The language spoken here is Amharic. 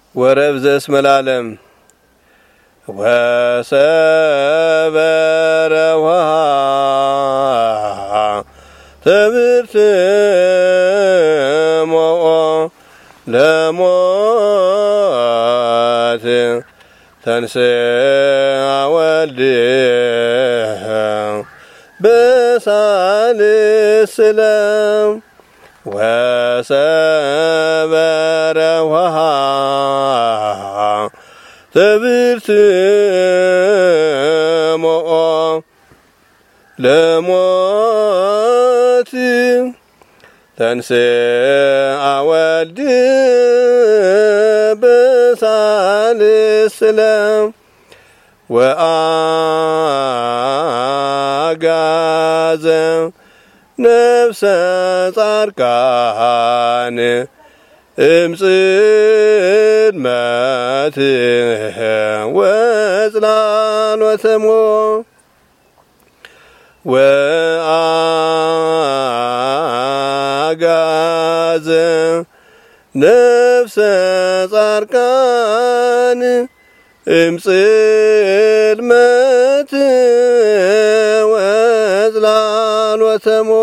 ወረብዘ እስመ ለዓለም ወሰበረ ትብርት ሞኦ ለሞት ተንሥአ ወልድ በሳልስ ዕለት ወሰበረ ትብርት ሞኦ ለሞት ተንሥአ ወልድ በሳልስ ዕለት ወአጋዘ ነፍሰ ጻድቃን እምጽልመት ወጽላሎተ ሞት ወአጋዘ ነፍሰ ጻድቃን እምጽልመት ወጽላሎተ ሞት